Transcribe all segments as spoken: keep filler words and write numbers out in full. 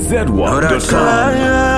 zedwap dot com.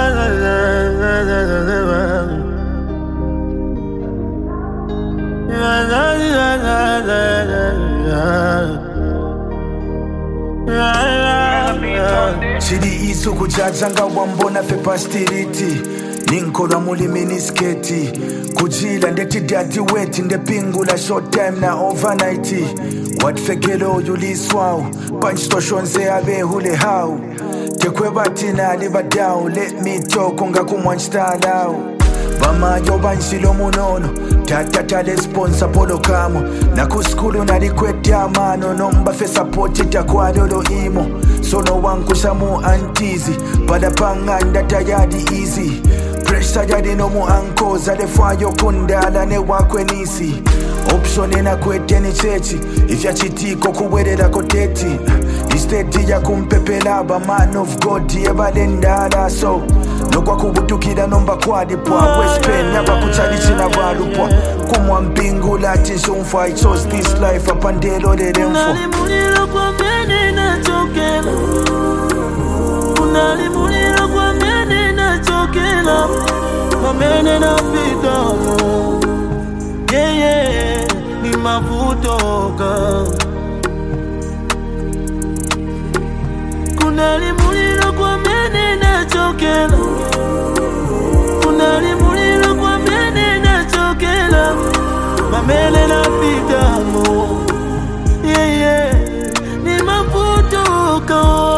Chidi isu kuchachanga wambona fepa stiriti Ninkola muli minisketi Kujila ndeti dati weti nde pingula short time na overnight What fekelo yuliswao Punch to shonze abe hule hao Tekwe batina liba down Let me talk unga kumwanchita lao Bama yo banshilo munono Tatata le sponsor polo kamo Na kuskulu na likwete amano Nomba fe support ita kwa lolo imo Sono wangu samu antizi Pada panganda tayadi easy Pressure jadi no mu ankoza Le fwayo kundala ne wakwe nisi Option na kwete ni chechi Ifya chitiko kuwerela koteti Isteti ya kumpepelaba Man of God yeba lendala so Nokwa kubutukida nomba kwa dipwa Westpen yaba kuchali china walupwa Kumwa mpingu lati shunfa I chose this life apandelo le remfo Unalimulilo kwa mene na chokela Unalimulilo kwa mene na chokela Kwa mene na pidamo Yeah yeah ni mafutoka Unalimulilo kwa mene na chokela Unalimulilo kwa mene na chokela Kwa mene na pidamo Yeah, yeah, ni mafutoka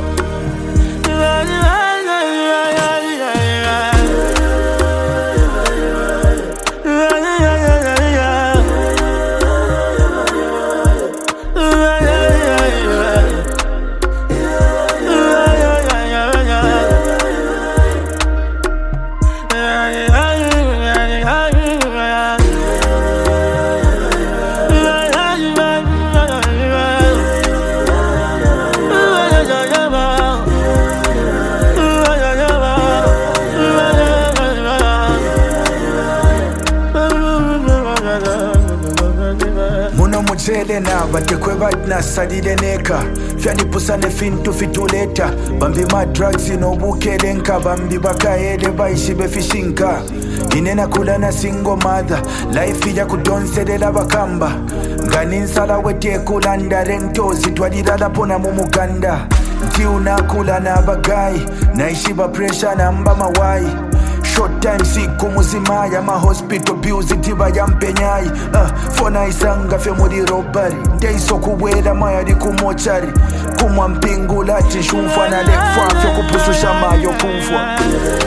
Muno mujele na batekwe batna sadide neka Fyani pusane fintu fituleta Bambi ma drugs ino bukelenka Bambi bakaele baishibe fishinka Inena kula na single mother Life ya kudonselela bakamba Ngani nsala wete kulanda Rentozi twadidala pona mumuganda Nti unakula na bagai Naishiba pressure na mba mawai Short time siku muzima ya ma hospital bills itiba ya mpenyai uh, Fona isanga fe muri robari Ndeiso kuwela maya di kumochari Kumwa mpingu lati shumfa na lekfa Fyo kupususha mayo kumfwa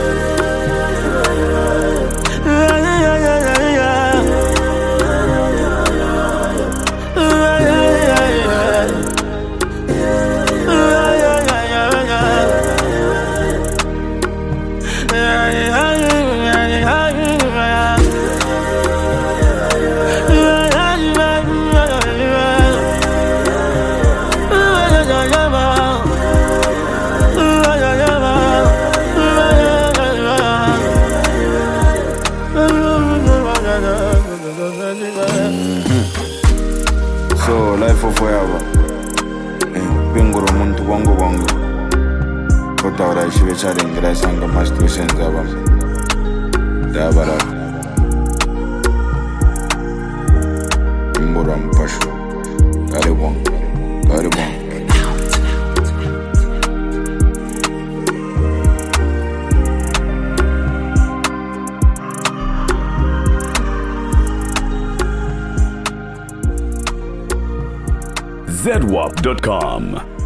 So life of forever Binguru muntu wangu wangu Kota ora ishibe charingira isanga mastuition zaba Dabara Imbura mpashu Karibon Karibon zedwap dot com.